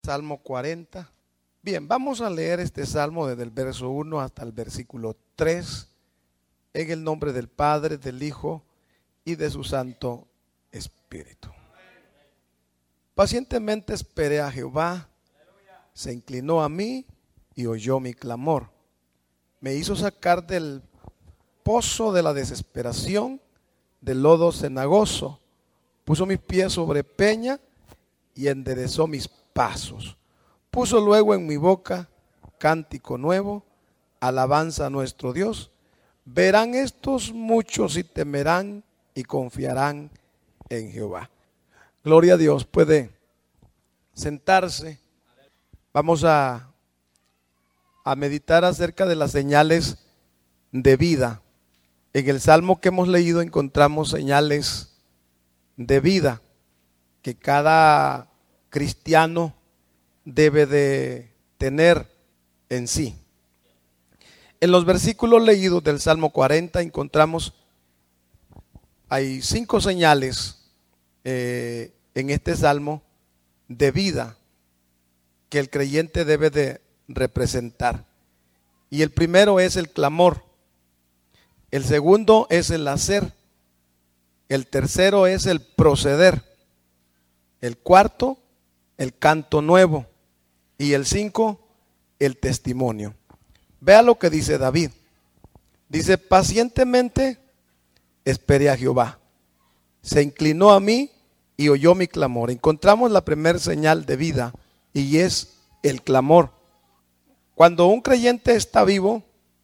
Salmo 40. Bien, vamos a leer este salmo desde el verso 1 hasta el versículo 3, en el nombre del Padre, del Hijo y de su Santo Espíritu. Pacientemente esperé a Jehová, se inclinó a mí y oyó mi clamor. Me hizo sacar del pozo de la desesperación, del lodo cenagoso. Puso mis pies sobre peña y enderezó mis pasos. Puso luego en mi boca cántico nuevo, alabanza a nuestro Dios. Verán estos muchos y temerán y confiarán en Jehová. Gloria a Dios. Puede sentarse. Vamos a meditar acerca de las señales de vida. En el salmo que hemos leído encontramos señales de vida que cada cristiano debe de tener en sí. En los versículos leídos del Salmo 40 encontramos, hay 5 señales en este salmo de vida que el creyente debe de representar. Y el primero es el clamor, el segundo es el hacer, el tercero es el proceder, el cuarto el canto nuevo y el 5 el testimonio. Vea lo que dice David. Dice: pacientemente esperé a Jehová, se inclinó a mí y oyó mi clamor. Encontramos la primera señal de vida y es el clamor. Cuando un creyente está vivo,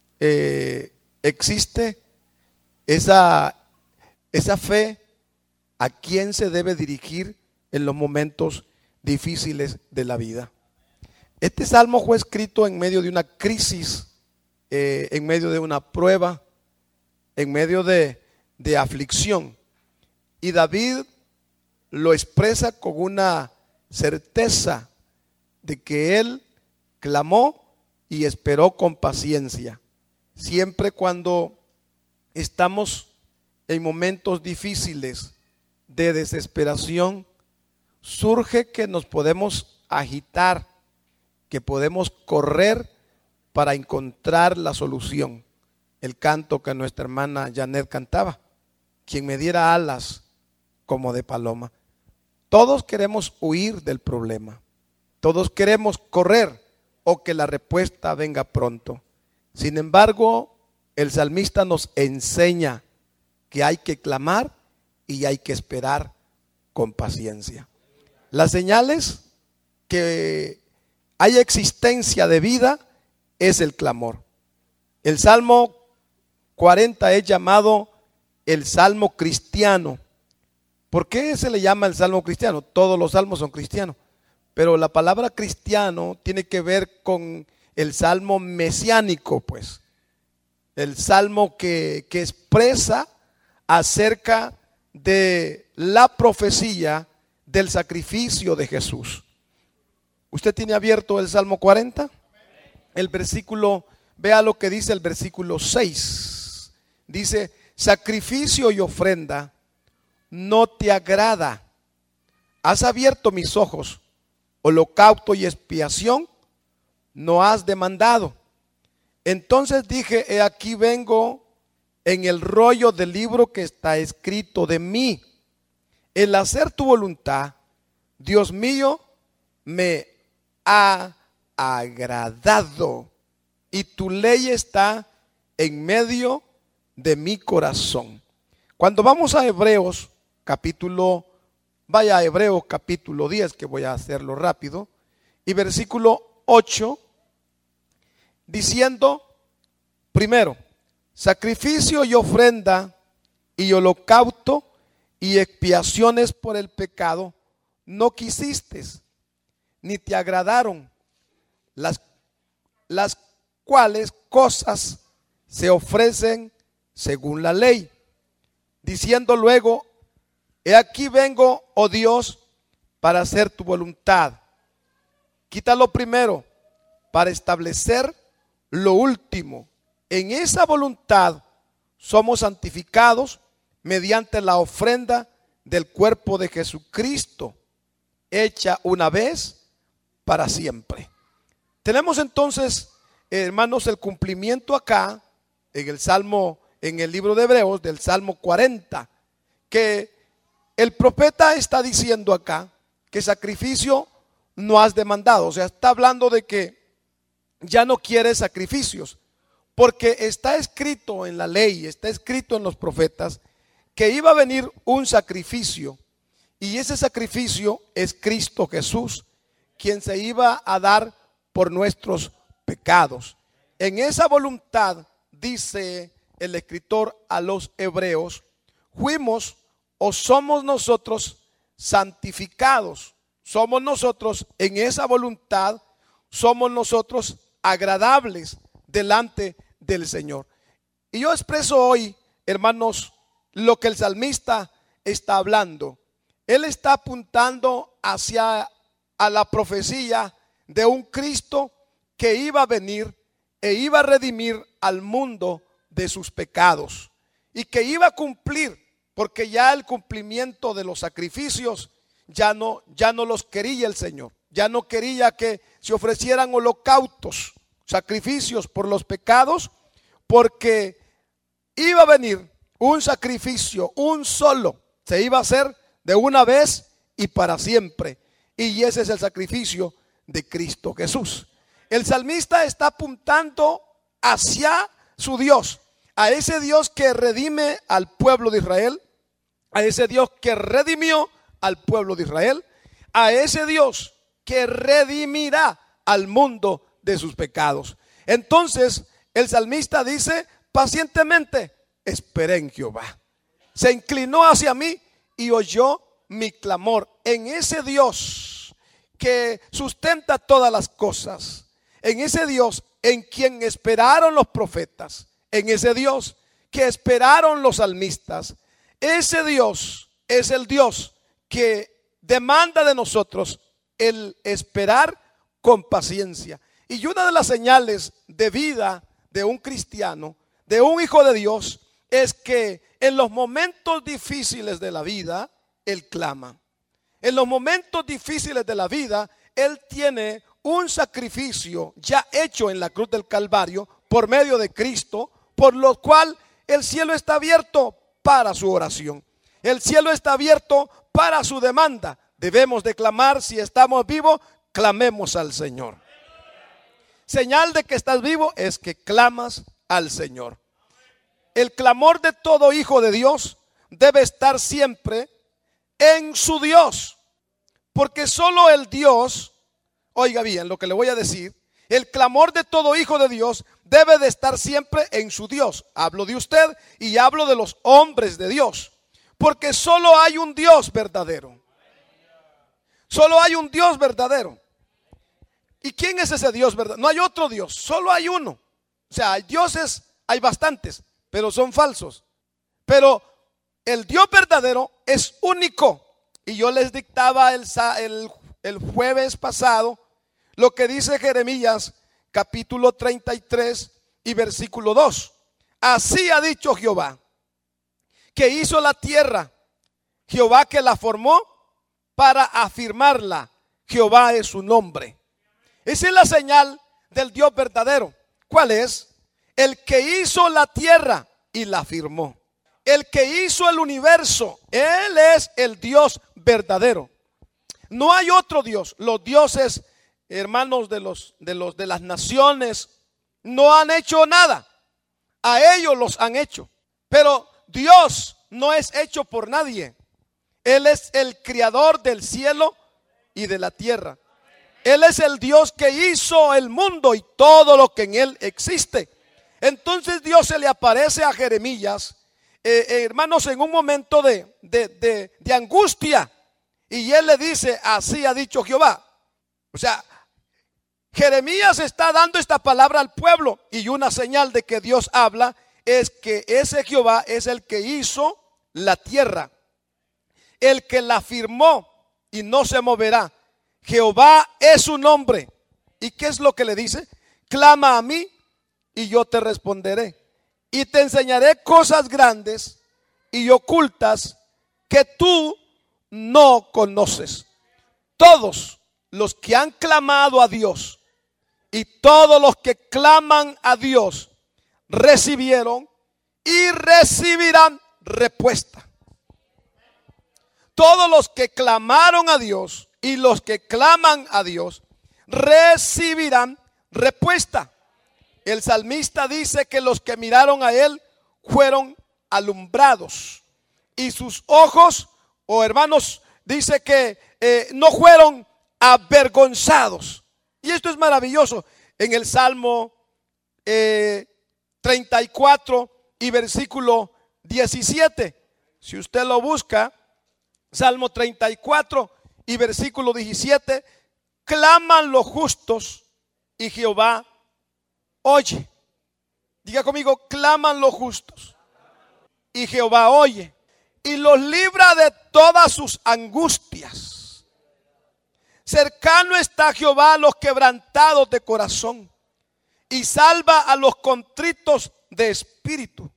existe esa fe a quien se debe dirigir en los momentos difíciles de la vida. Este salmo fue escrito en medio de una crisis, en medio de una prueba, en medio de aflicción. Y David lo expresa con una certeza de que él clamó y esperó con paciencia. Siempre cuando estamos en momentos difíciles de desesperación, surge que nos podemos agitar, que podemos correr para encontrar la solución. El canto que nuestra hermana Janet cantaba: quien me diera alas como de paloma. Todos queremos huir del problema, todos queremos correr o que la respuesta venga pronto. Sin embargo, el salmista nos enseña que hay que clamar y hay que esperar con paciencia. Las señales que hay existencia de vida es el clamor. El Salmo 40 es llamado el Salmo cristiano. ¿Por qué se le llama el Salmo cristiano? Todos los salmos son cristianos, pero la palabra cristiano tiene que ver con el Salmo mesiánico, pues. El Salmo que expresa acerca de la profecía del sacrificio de Jesús. ¿Usted tiene abierto el Salmo 40? El versículo, vea lo que dice el versículo 6. Dice: sacrificio y ofrenda no te agrada. Has abierto mis ojos, holocausto y expiación no has demandado. Entonces dije: he aquí vengo, en el rollo del libro que está escrito de mí. El hacer tu voluntad, Dios mío, me ha agradado, y tu ley está en medio de mi corazón. Cuando vamos a Hebreos capítulo 10, que voy a hacerlo rápido, y versículo 8, diciendo: primero, sacrificio y ofrenda y holocausto y expiaciones por el pecado no quisiste, ni te agradaron, las cuales cosas se ofrecen según la ley. Diciendo luego: he aquí vengo, oh Dios, para hacer tu voluntad. Quita lo primero para establecer lo último. En esa voluntad somos santificados mediante la ofrenda del cuerpo de Jesucristo, hecha una vez para siempre. Tenemos entonces, hermanos, el cumplimiento acá en el Salmo, en el libro de Hebreos, del Salmo 40, que el profeta está diciendo acá que sacrificio no has demandado. O sea, está hablando de que ya no quiere sacrificios, porque está escrito en la ley, está escrito en los profetas que iba a venir un sacrificio, y ese sacrificio es Cristo Jesús, quien se iba a dar por nuestros pecados. En esa voluntad, dice el escritor a los hebreos, fuimos o somos nosotros santificados. Somos nosotros en esa voluntad, somos nosotros agradables delante del Señor. Y yo expreso hoy, hermanos, lo que el salmista está hablando. Él está apuntando hacia a la profecía de un Cristo que iba a venir e iba a redimir al mundo de sus pecados, y que iba a cumplir, porque ya el cumplimiento de los sacrificios ya no los quería el Señor. Ya no quería que se ofrecieran holocaustos, sacrificios por los pecados, porque iba a venir un sacrificio, un solo, se iba a hacer de una vez y para siempre. Y ese es el sacrificio de Cristo Jesús. El salmista está apuntando hacia su Dios, a ese Dios que redime al pueblo de Israel, a ese Dios que redimió al pueblo de Israel, a ese Dios que redimirá al mundo de sus pecados. Entonces el salmista dice: pacientemente esperé en Jehová. Se inclinó hacia mí y oyó mi clamor. En ese Dios que sustenta todas las cosas, en ese Dios en quien esperaron los profetas, en ese Dios que esperaron los salmistas. Ese Dios es el Dios que demanda de nosotros el esperar con paciencia. Y una de las señales de vida de un cristiano, de un hijo de Dios, es que en los momentos difíciles de la vida, él clama. En los momentos difíciles de la vida, él tiene un sacrificio ya hecho en la cruz del Calvario por medio de Cristo, por lo cual el cielo está abierto para su oración. El cielo está abierto para su demanda. Debemos de clamar. Si estamos vivos, clamemos al Señor. Señal de que estás vivo es que clamas al Señor. El clamor de todo hijo de Dios debe estar siempre en su Dios, porque solo el Dios, oiga bien lo que le voy a decir, el clamor de todo hijo de Dios debe de estar siempre en su Dios. Hablo de usted y hablo de los hombres de Dios, porque solo hay un Dios verdadero. Solo hay un Dios verdadero. ¿Y quién es ese Dios verdadero? No hay otro Dios, solo hay uno. O sea, hay dioses, hay bastantes, pero son falsos. Pero el Dios verdadero es único. Y yo les dictaba el jueves pasado lo que dice Jeremías capítulo 33 y versículo 2. Así ha dicho Jehová, que hizo la tierra, Jehová que la formó para afirmarla. Jehová es su nombre. Esa es la señal del Dios verdadero. ¿Cuál es? El que hizo la tierra y la firmó. El que hizo el universo. Él es el Dios verdadero. No hay otro Dios. Los dioses, hermanos, de las naciones no han hecho nada. A ellos los han hecho. Pero Dios no es hecho por nadie. Él es el creador del cielo y de la tierra. Él es el Dios que hizo el mundo y todo lo que en él existe. Entonces Dios se le aparece a Jeremías, hermanos, en un momento de angustia. Y él le dice: así ha dicho Jehová. O sea, Jeremías está dando esta palabra al pueblo. Y una señal de que Dios habla es que ese Jehová es el que hizo la tierra, el que la firmó y no se moverá. Jehová es su nombre. ¿Y qué es lo que le dice? Clama a mí y yo te responderé, y te enseñaré cosas grandes y ocultas que tú no conoces. Todos los que han clamado a Dios y todos los que claman a Dios recibieron y recibirán respuesta. Todos los que clamaron a Dios y los que claman a Dios recibirán respuesta. El salmista dice que los que miraron a él fueron alumbrados y sus ojos, hermanos, dice que no fueron avergonzados. Y esto es maravilloso. En el Salmo 34 y versículo 17, si usted lo busca, Salmo 34 y versículo 17, claman los justos y Jehová oye. Diga conmigo, claman los justos y Jehová oye y los libra de todas sus angustias. Cercano está Jehová a los quebrantados de corazón y salva a los contritos de espíritu.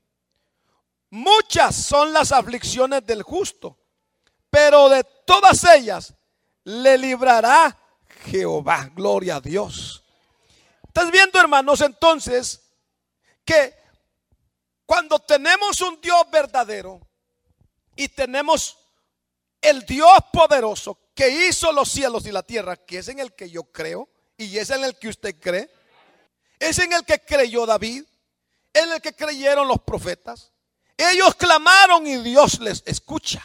Muchas son las aflicciones del justo, pero de todas ellas le librará Jehová. Gloria a Dios. ¿Estás viendo, hermanos? Entonces, que cuando tenemos un Dios verdadero y tenemos el Dios poderoso que hizo los cielos y la tierra, que es en el que yo creo y es en el que usted cree, es en el que creyó David, en el que creyeron los profetas. Ellos clamaron y Dios les escucha.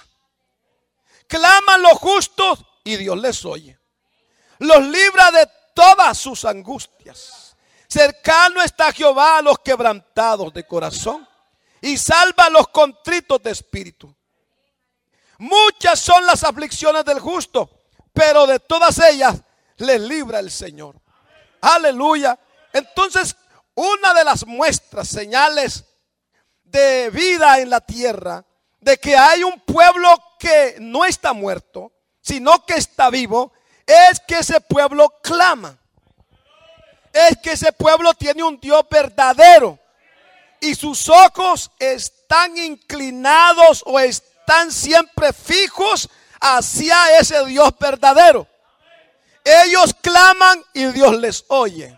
Claman los justos y Dios les oye. Los libra de todas sus angustias. Cercano está Jehová a los quebrantados de corazón y salva a los contritos de espíritu. Muchas son las aflicciones del justo, pero de todas ellas les libra el Señor. Aleluya. Entonces, una de las muestras, señales de vida en la tierra, de que hay un pueblo que no está muerto, sino que está vivo, es que ese pueblo clama. Es que ese pueblo tiene un Dios verdadero y sus ojos están inclinados o están siempre fijos hacia ese Dios verdadero. Ellos claman y Dios les oye.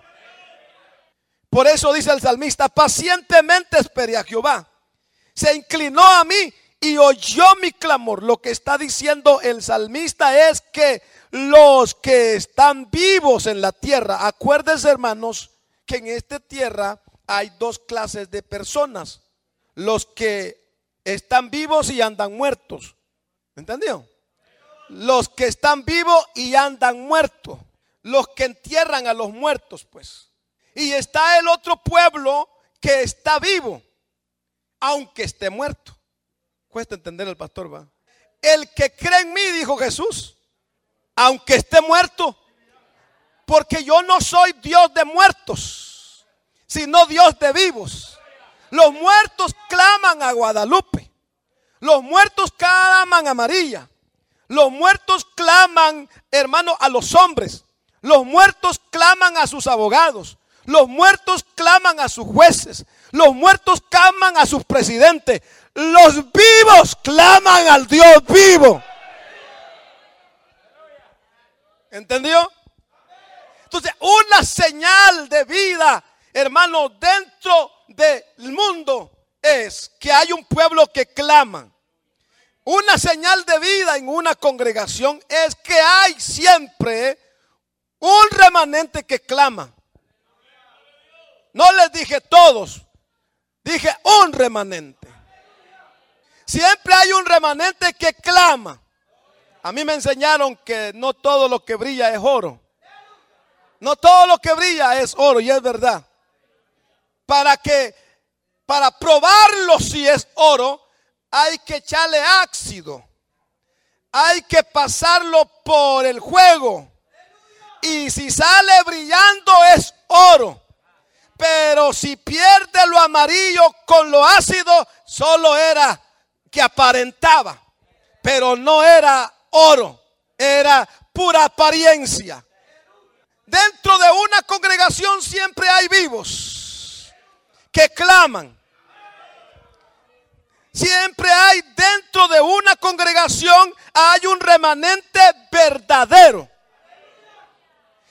Por eso dice el salmista, pacientemente esperé a Jehová. Se inclinó a mí y oyó mi clamor. Lo que está diciendo el salmista es que los que están vivos en la tierra, acuérdense, hermanos, que en esta tierra hay dos clases de personas: los que están vivos y andan muertos. ¿Entendió? Los que están vivos y andan muertos, los que entierran a los muertos, pues. Y está el otro pueblo que está vivo, aunque esté muerto. Cuesta entender el pastor, va. El que cree en mí, dijo Jesús, aunque esté muerto, porque yo no soy Dios de muertos, sino Dios de vivos. Los muertos claman a Guadalupe, los muertos claman a María, los muertos claman, hermano, a los hombres, los muertos claman a sus abogados, los muertos claman a sus jueces, los muertos claman a sus presidentes, los vivos claman al Dios vivo. ¿Entendió? Entonces, una señal de vida, hermano, dentro del mundo es que hay un pueblo que clama. Una señal de vida en una congregación es que hay siempre un remanente que clama. No les dije todos, dije un remanente. Siempre hay un remanente que clama. A mí me enseñaron que no todo lo que brilla es oro. No todo lo que brilla es oro, y es verdad. Para probarlo si es oro, hay que echarle ácido. Hay que pasarlo por el fuego. Y si sale brillando es oro. Pero si pierde lo amarillo con lo ácido, solo era que aparentaba, pero no era oro, era pura apariencia. Dentro de una congregación siempre hay vivos que claman. Siempre hay dentro de una congregación, hay un remanente verdadero.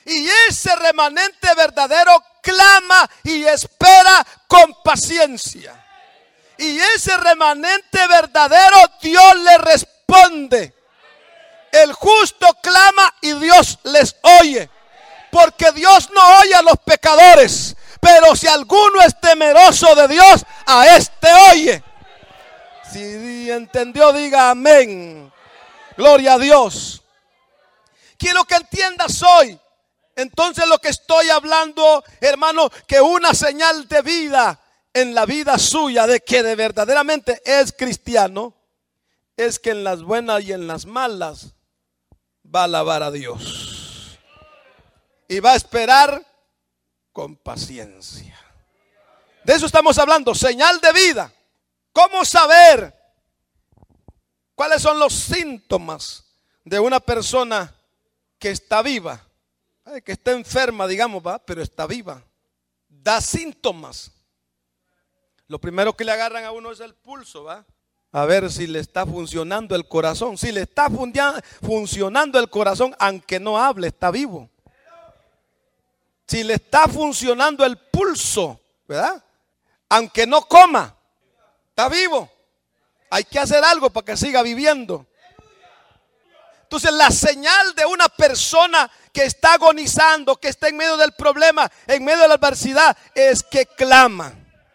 Y ese remanente verdadero clama y espera con paciencia. Y ese remanente verdadero Dios le responde. El justo clama y Dios les oye. Porque Dios no oye a los pecadores. Pero si alguno es temeroso de Dios, a este oye. Si entendió, diga amén. Gloria a Dios. Quiero que entiendas hoy. Entonces lo que estoy hablando, hermano, que una señal de vida en la vida suya, de que de verdaderamente es cristiano, es que en las buenas y en las malas va a alabar a Dios. Y va a esperar con paciencia. De eso estamos hablando, señal de vida. ¿Cómo saber cuáles son los síntomas de una persona que está viva? Que está enferma, digamos, va, pero está viva. Da síntomas. Lo primero que le agarran a uno es el pulso, va. A ver si le está funcionando el corazón. Si le está funcionando el corazón, aunque no hable, está vivo. Si le está funcionando el pulso, ¿verdad? Aunque no coma, está vivo. Hay que hacer algo para que siga viviendo. Entonces la señal de una persona que está agonizando, que está en medio del problema, en medio de la adversidad, es que clama.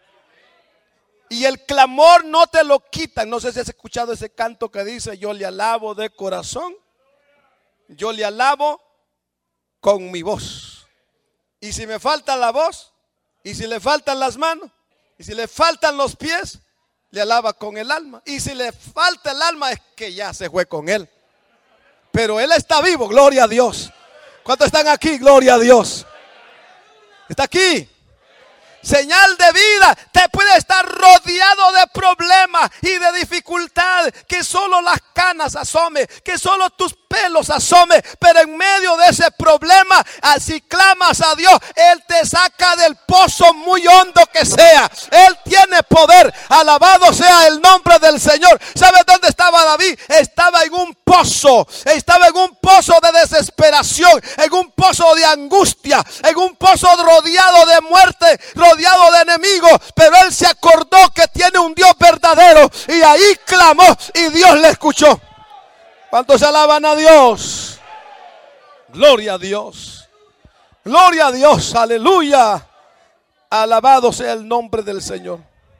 Y el clamor no te lo quitan. No sé si has escuchado ese canto que dice: yo le alabo de corazón, yo le alabo con mi voz. Y si me falta la voz, y si le faltan las manos, y si le faltan los pies, le alaba con el alma. Y si le falta el alma, es que ya se fue con él. Pero él está vivo, gloria a Dios. ¿Cuántos están aquí? Gloria a Dios. Está aquí. Señal de vida. Te puede estar rodeado de problemas y de dificultades, que solo las canas asome, que solo tus pelos asome, pero en medio de ese problema, así clamas a Dios, Él te saca del pozo muy hondo que sea. Él tiene poder. Alabado sea el nombre del Señor. ¿Sabes dónde estaba David? Estaba en un pozo. Estaba en un pozo de desesperación, en un pozo de angustia, en un pozo rodeado de muerte, rodeado de enemigos. Pero él se acordó que tiene un Dios verdadero, y ahí clamó y Dios le escuchó. ¿Cuántos alaban a Dios? Gloria a Dios. Gloria a Dios. Aleluya. Alabado sea el nombre del Señor.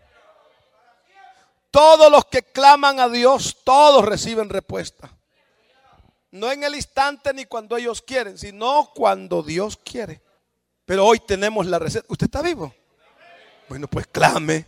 Todos los que claman a Dios, todos reciben respuesta. No en el instante ni cuando ellos quieren, sino cuando Dios quiere. Pero hoy tenemos la receta. ¿Usted está vivo? Bueno, pues clame.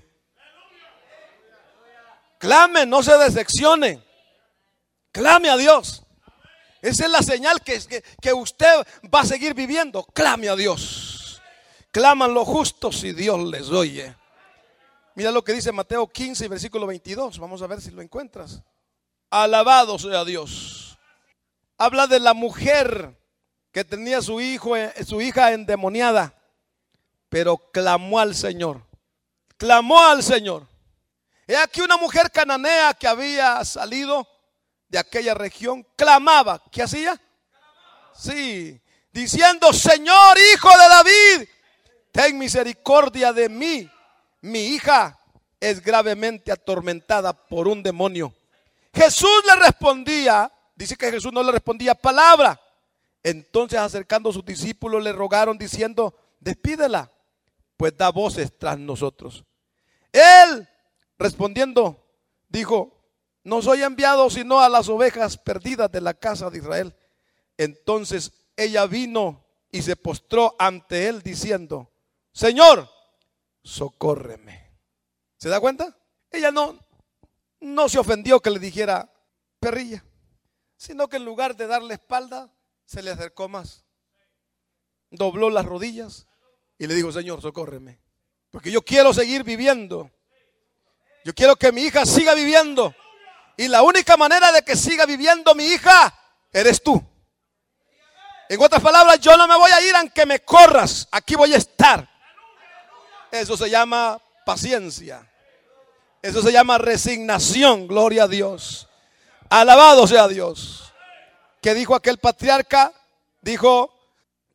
Clame, no se decepcione. Clame a Dios. Esa es la señal que usted va a seguir viviendo. Clame a Dios. Claman los justos y Dios les oye. Mira lo que dice Mateo 15, versículo 22. Vamos a ver si lo encuentras. Alabado sea Dios. Habla de la mujer que tenía su hija endemoniada, pero clamó al Señor. Clamó al Señor. He aquí una mujer cananea que había salido de aquella región, clamaba. ¿Qué hacía? Sí, diciendo: Señor, hijo de David, ten misericordia de mí. Mi hija es gravemente atormentada por un demonio. Jesús le respondía, dice que Jesús no le respondía palabra. Entonces, acercando a sus discípulos, le rogaron diciendo: despídela, pues da voces tras nosotros. Él, respondiendo, dijo: no soy enviado sino a las ovejas perdidas de la casa de Israel. Entonces ella vino y se postró ante él diciendo: Señor, socórreme. ¿Se da cuenta? Ella no se ofendió que le dijera perrilla, sino que en lugar de darle espalda, se le acercó más. Dobló las rodillas y le dijo: Señor, socórreme, porque yo quiero seguir viviendo. Yo quiero que mi hija siga viviendo. Y la única manera de que siga viviendo mi hija eres tú. En otras palabras, yo no me voy a ir aunque me corras. Aquí voy a estar. Eso se llama paciencia. Eso se llama resignación. Gloria a Dios. Alabado sea Dios. ¿Qué dijo aquel patriarca? Dijo: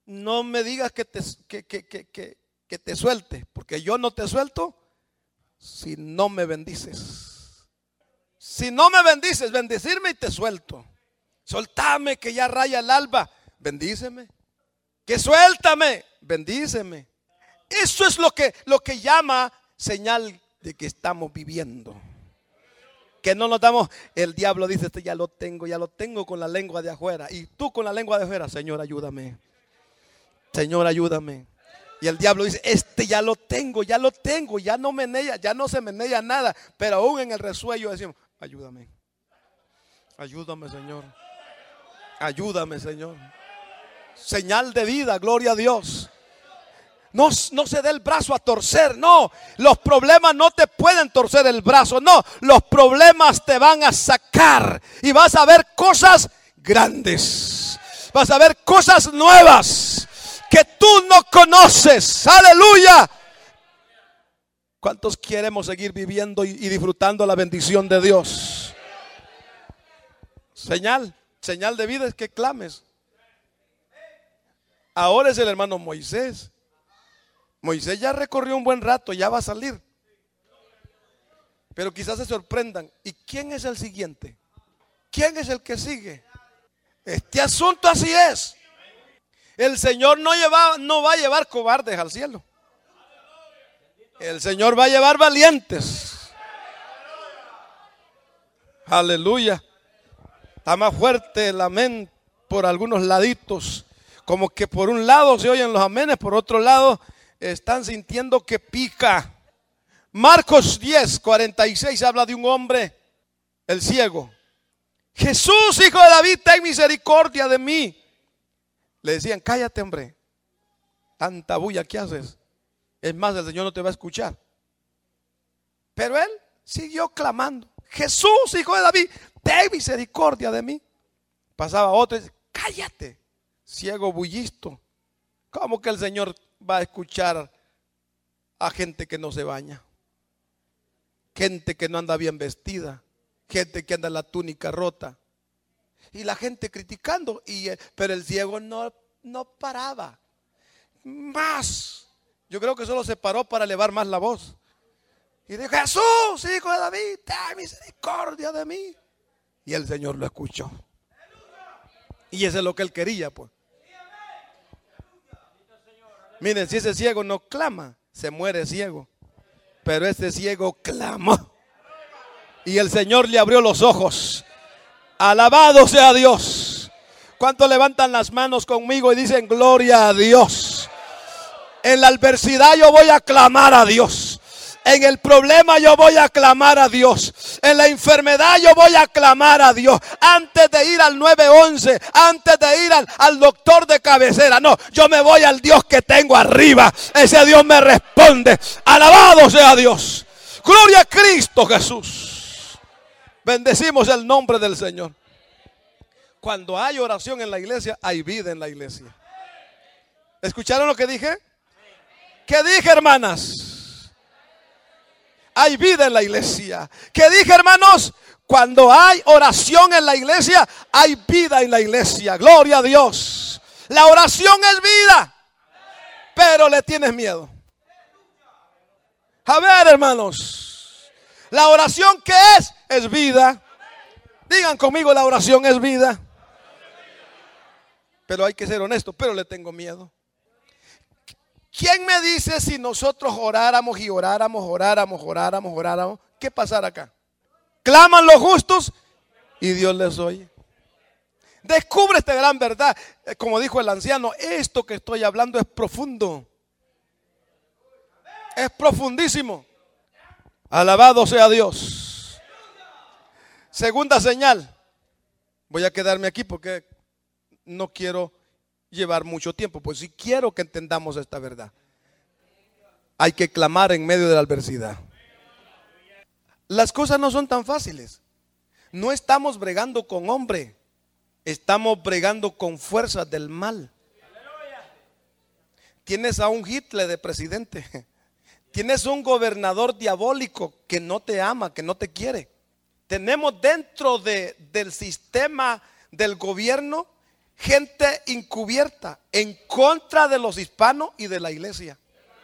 no me digas que te suelte, porque yo no te suelto si no me bendices. Si no me bendices, bendecirme y te suelto. Soltame que ya raya el alba, bendíceme. Que suéltame, bendíceme. Eso es lo que llama señal de que estamos viviendo. Que no nos damos, el diablo dice, este ya lo tengo con la lengua de afuera. Y tú con la lengua de afuera, Señor, ayúdame. Señor, ayúdame. Y el diablo dice, este ya lo tengo, ya no menea, ya no se menea nada. Pero aún en el resuello decimos, ayúdame. Ayúdame, Señor. Ayúdame, Señor. Señal de vida, gloria a Dios. No se dé el brazo a torcer, no. Los problemas no te pueden torcer el brazo, no. Los problemas te van a sacar y vas a ver cosas grandes. Vas a ver cosas nuevas que tú no conoces. Aleluya. ¿Cuántos queremos seguir viviendo y disfrutando la bendición de Dios? Señal de vida es que clames. Ahora es el hermano Moisés. Moisés ya recorrió un buen rato, ya va a salir. Pero quizás se sorprendan. ¿Y quién es el siguiente? ¿Quién es el que sigue? Este asunto así es. El Señor no va a llevar cobardes al cielo. El Señor va a llevar valientes. Aleluya. Está más fuerte el amén por algunos laditos. Como que por un lado se oyen los amenes, por otro lado están sintiendo que pica. Marcos 10:46 habla de un hombre, el ciego. Jesús, hijo de David, ten misericordia de mí. Le decían, cállate, hombre, tanta bulla que haces. Es más, el Señor no te va a escuchar. Pero él siguió clamando, Jesús, hijo de David, ten misericordia de mí. Pasaba otro y decía, cállate, ciego bullisto. ¿Cómo que el Señor va a escuchar a gente que no se baña? Gente que no anda bien vestida, gente que anda en la túnica rota. Y la gente criticando, pero el ciego no paraba. Más. Yo creo que solo se paró para elevar más la voz. Y dijo, Jesús, hijo de David, ten misericordia de mí. Y el Señor lo escuchó. Y eso es lo que él quería, pues. Miren, si ese ciego no clama, se muere ciego. Pero este ciego clamó. Y el Señor le abrió los ojos. Alabado sea Dios. ¿Cuántos levantan las manos conmigo y dicen gloria a Dios? En la adversidad yo voy a clamar a Dios. En el problema yo voy a clamar a Dios. En la enfermedad yo voy a clamar a Dios. Antes de ir al 911, antes de ir al doctor de cabecera, no, yo me voy al Dios que tengo arriba. Ese Dios me responde. Alabado sea Dios. Gloria a Cristo Jesús. Bendecimos el nombre del Señor. Cuando hay oración en la iglesia, hay vida en la iglesia. ¿Escucharon lo que dije? ¿Qué dije, hermanas? Hay vida en la iglesia. ¿Qué dije, hermanos? Cuando hay oración en la iglesia, hay vida en la iglesia. Gloria a Dios. La oración es vida, pero le tienes miedo. A ver, hermanos, la oración ¿qué es? Es vida. Digan conmigo, la oración es vida. Pero hay que ser honesto, pero le tengo miedo. ¿Quién me dice si nosotros oráramos y oráramos, qué pasará acá? Claman los justos y Dios les oye. Descubre esta gran verdad. Como dijo el anciano, esto que estoy hablando es profundo. Es profundísimo. Alabado sea Dios. Segunda señal. Voy a quedarme aquí porque no quiero llevar mucho tiempo, pues sí quiero que entendamos esta verdad. Hay que clamar en medio de la adversidad. Las cosas no son tan fáciles. No estamos bregando con hombre, estamos bregando con fuerzas del mal. Tienes a un Hitler de presidente. Tienes un gobernador diabólico que no te ama, que no te quiere. Tenemos dentro del sistema del gobierno gente encubierta en contra de los hispanos y de la iglesia.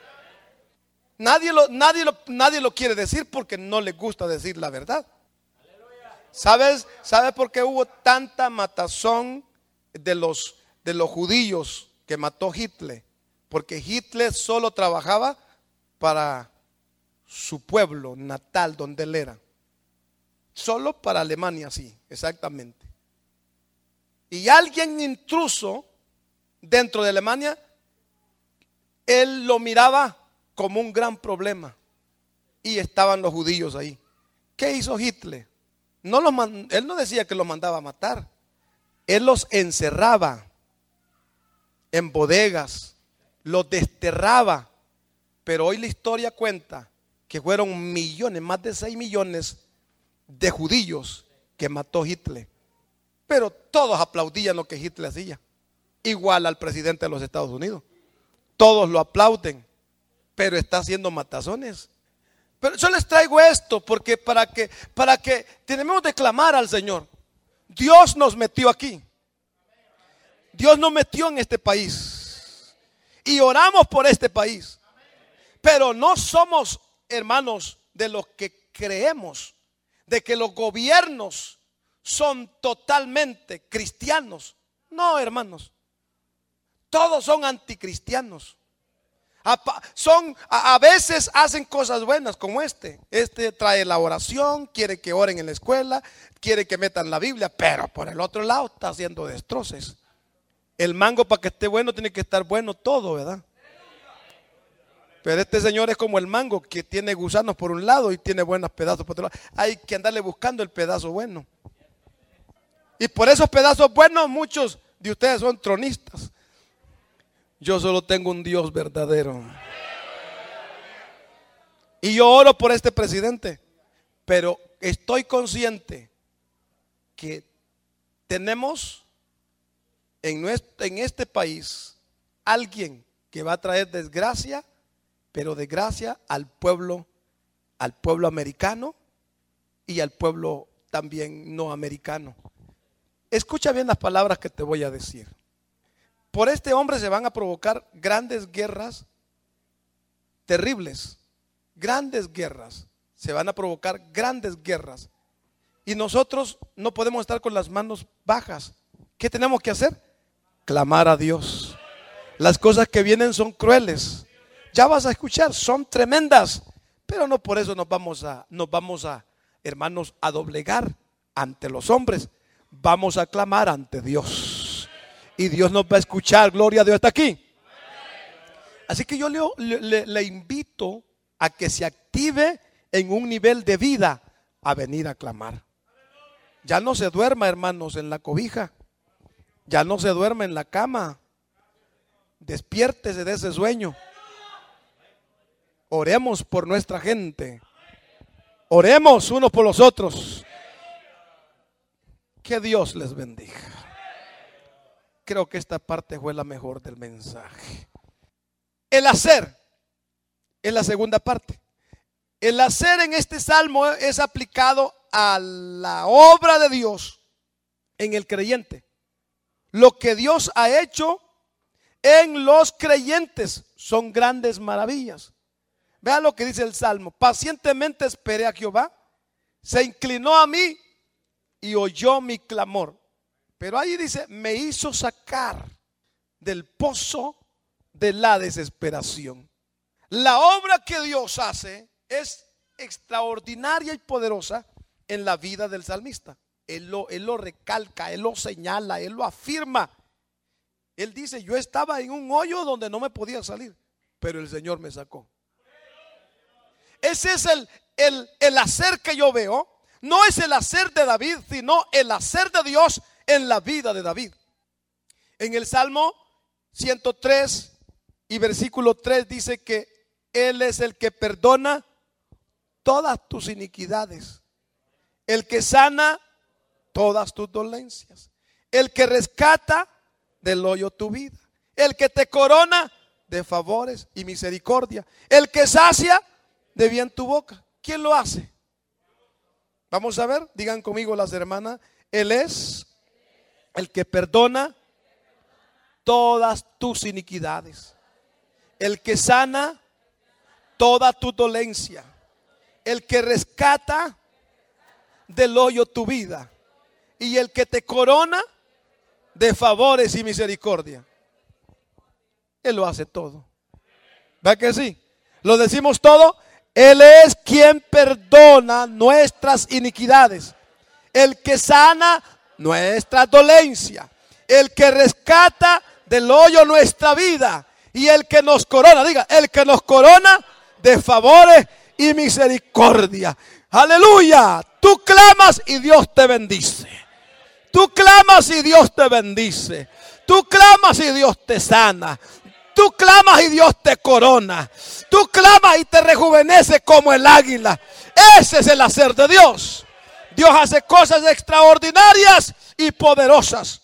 Nadie lo quiere decir porque no les gusta decir la verdad. ¿Sabes por qué hubo tanta matazón de los judíos que mató Hitler? Porque Hitler solo trabajaba para su pueblo natal, donde él era. Solo para Alemania, sí, exactamente. Y alguien intruso dentro de Alemania, él lo miraba como un gran problema. Y estaban los judíos ahí. ¿Qué hizo Hitler? Él no decía que los mandaba a matar. Él los encerraba en bodegas, los desterraba. Pero hoy la historia cuenta que fueron millones, más de 6 millones de judíos que mató Hitler. Pero todos aplaudían lo que Hitler hacía. Igual al presidente de los Estados Unidos. Todos lo aplauden, pero está haciendo matazones. Pero yo les traigo esto porque para que tenemos de clamar al Señor. Dios nos metió aquí. Dios nos metió en este país. Y oramos por este país. Pero no somos, hermanos, de los que creemos de que los gobiernos son totalmente cristianos. No, hermanos. Todos son anticristianos. A veces hacen cosas buenas como este. Este trae la oración, quiere que oren en la escuela, quiere que metan la Biblia, pero por el otro lado está haciendo destrozos. El mango, para que esté bueno, tiene que estar bueno todo, ¿verdad? Pero este señor es como el mango, que tiene gusanos por un lado y tiene buenos pedazos por otro lado. Hay que andarle buscando el pedazo bueno. Y por esos pedazos buenos muchos de ustedes son tronistas. Yo solo tengo un Dios verdadero. Y yo oro por este presidente. Pero estoy consciente que tenemos en este país alguien que va a traer desgracia, pero desgracia al pueblo americano y al pueblo también no americano. Escucha bien las palabras que te voy a decir. Por este hombre se van a provocar grandes guerras terribles. Grandes guerras. Se van a provocar grandes guerras. Y nosotros no podemos estar con las manos bajas. ¿Qué tenemos que hacer? Clamar a Dios. Las cosas que vienen son crueles. Ya vas a escuchar, son tremendas. Pero no por eso nos vamos a, hermanos, a doblegar ante los hombres. Vamos a clamar ante Dios. Y Dios nos va a escuchar. Gloria a Dios, está aquí. Así que yo le invito a que se active en un nivel de vida a venir a clamar. Ya no se duerma, hermanos, en la cobija. Ya no se duerma en la cama. Despiértese de ese sueño. Oremos por nuestra gente. Oremos unos por los otros. Que Dios les bendiga. Creo que esta parte fue la mejor del mensaje. El hacer es la segunda parte. El hacer en este salmo es aplicado a la obra de Dios en el creyente. Lo que Dios ha hecho en los creyentes son grandes maravillas. Vea lo que dice el salmo. Pacientemente esperé a Jehová, se inclinó a mí y oyó mi clamor. Pero ahí dice, me hizo sacar del pozo de la desesperación. La obra que Dios hace es extraordinaria y poderosa en la vida del salmista. Él lo recalca, él lo señala, él lo afirma. Él dice, yo estaba en un hoyo donde no me podía salir, pero el Señor me sacó. Ese es el hacer que yo veo. No es el hacer de David, sino el hacer de Dios en la vida de David. En el Salmo 103 y versículo 3 dice que Él es el que perdona todas tus iniquidades, el que sana todas tus dolencias, el que rescata del hoyo tu vida, el que te corona de favores y misericordia, el que sacia de bien tu boca. ¿Quién lo hace? Vamos a ver, digan conmigo las hermanas. Él es el que perdona todas tus iniquidades. El que sana toda tu dolencia. El que rescata del hoyo tu vida. Y el que te corona de favores y misericordia. Él lo hace todo. ¿Va que sí? Lo decimos todo. Él es quien perdona nuestras iniquidades. El que sana nuestra dolencia. El que rescata del hoyo nuestra vida. Y el que nos corona, diga, el que nos corona de favores y misericordia. Aleluya. Tú clamas y Dios te bendice. Tú clamas y Dios te bendice. Tú clamas y Dios te sana. Tú clamas y Dios te corona. Tú clamas y te rejuvenece como el águila. Ese es el hacer de Dios. Dios hace cosas extraordinarias y poderosas.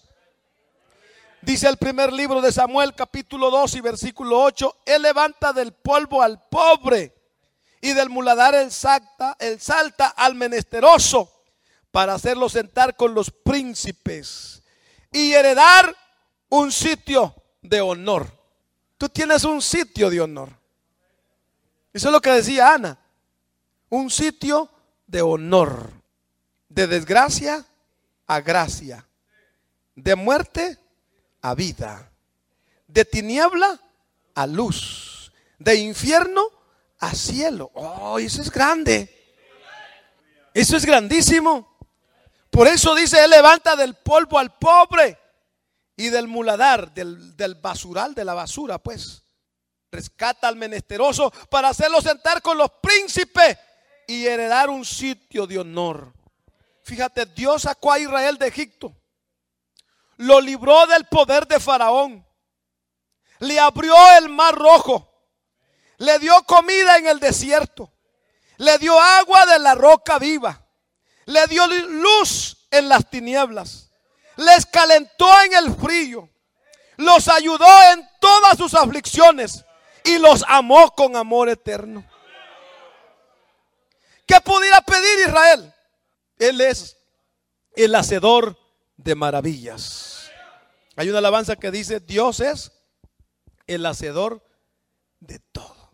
Dice el primer libro de Samuel, capítulo 2 y versículo 8. Él levanta del polvo al pobre y del muladar él salta al menesteroso para hacerlo sentar con los príncipes y heredar un sitio de honor. Tú tienes un sitio de honor. Eso es lo que decía Ana. Un sitio de honor. De desgracia a gracia. De muerte a vida. De tiniebla a luz. De infierno a cielo. Oh, eso es grande. Eso es grandísimo. Por eso dice, él levanta del polvo al pobre y del muladar, del basural, de la basura, pues. Rescata al menesteroso para hacerlo sentar con los príncipes y heredar un sitio de honor. Fíjate, Dios sacó a Israel de Egipto. Lo libró del poder de Faraón. Le abrió el mar rojo. Le dio comida en el desierto. Le dio agua de la roca viva. Le dio luz en las tinieblas. Les calentó en el frío. Los ayudó en todas sus aflicciones. Y los amó con amor eterno. ¿Qué pudiera pedir Israel? Él es el hacedor de maravillas. Hay una alabanza que dice, Dios es el hacedor de todo.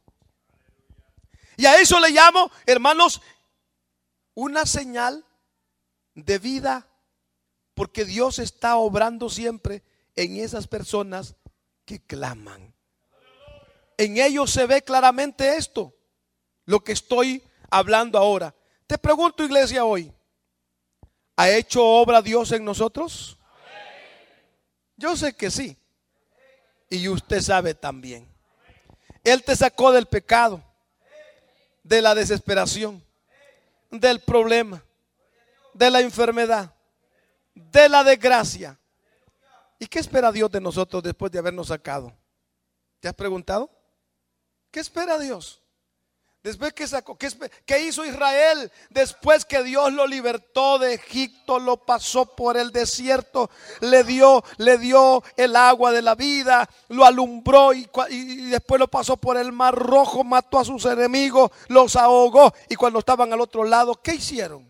Y a eso le llamo, hermanos, una señal de vida, porque Dios está obrando siempre en esas personas que claman. En ellos se ve claramente esto, lo que estoy hablando ahora. Te pregunto, iglesia, hoy, ¿ha hecho obra Dios en nosotros? Yo sé que sí. Y usted sabe también. Él te sacó del pecado, de la desesperación, del problema, de la enfermedad, de la desgracia. ¿Y qué espera Dios de nosotros después de habernos sacado? ¿Te has preguntado? ¿Qué espera Dios? Después que sacó, ¿qué hizo Israel? Después que Dios lo libertó de Egipto, lo pasó por el desierto, le dio el agua de la vida, lo alumbró y después lo pasó por el mar rojo, mató a sus enemigos, los ahogó. Y cuando estaban al otro lado, ¿qué hicieron?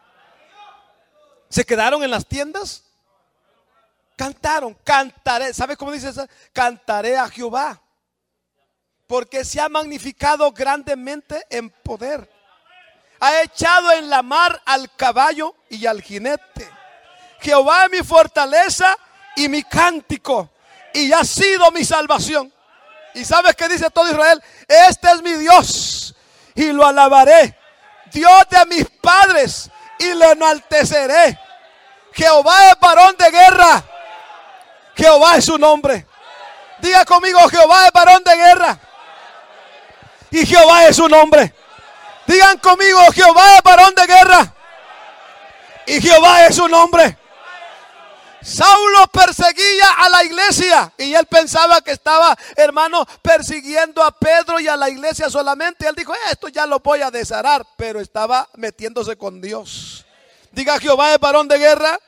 ¿Se quedaron en las tiendas? Cantaron, cantaré. ¿Sabes cómo dice eso? Cantaré a Jehová, porque se ha magnificado grandemente en poder. Ha echado en la mar al caballo y al jinete. Jehová es mi fortaleza y mi cántico, y ha sido mi salvación. ¿Y sabes qué dice todo Israel? Este es mi Dios y lo alabaré, Dios de mis padres, y lo enalteceré. Jehová es varón de guerra. Jehová es su nombre. Diga conmigo, Jehová es varón de guerra. Y Jehová es su nombre. Digan conmigo, Jehová es varón de guerra. Y Jehová es su nombre. Saulo perseguía a la iglesia y él pensaba que estaba, hermano, persiguiendo a Pedro y a la iglesia solamente. Él dijo, esto ya lo voy a desharar, pero estaba metiéndose con Dios. Diga, Jehová es varón de guerra